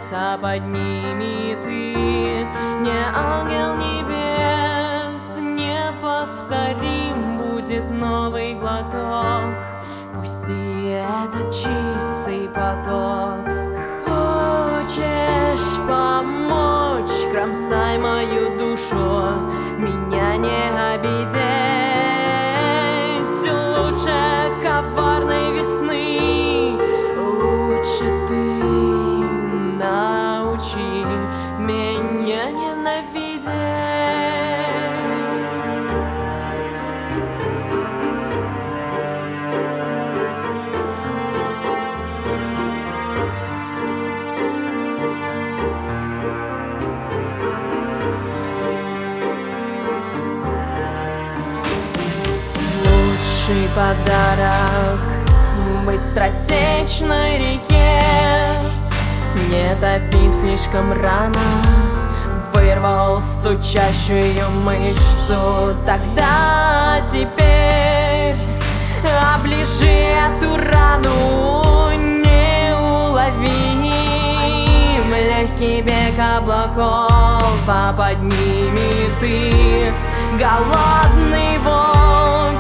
небеса подними ты. Не ангел небес, неповторим будет новый глоток. Пусти этот чистый поток. Хочешь помочь, кромсай мою душу, меня не обидеть. Лучше коварной весны, лучше ты научи меня ненавидеть. Лучший подарок быстротечной реке. Не топи слишком рано, вырвал стучащую мышцу. Тогда теперь оближи эту рану, неуловим легкий бег облаков, а подними ты голодный волк.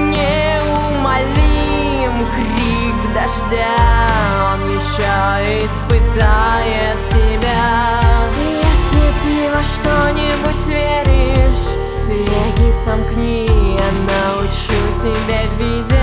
Неумолим крик дождя, он еще испытает тебя. Если ты во что-нибудь веришь, веки сомкни, я научу тебя видеть.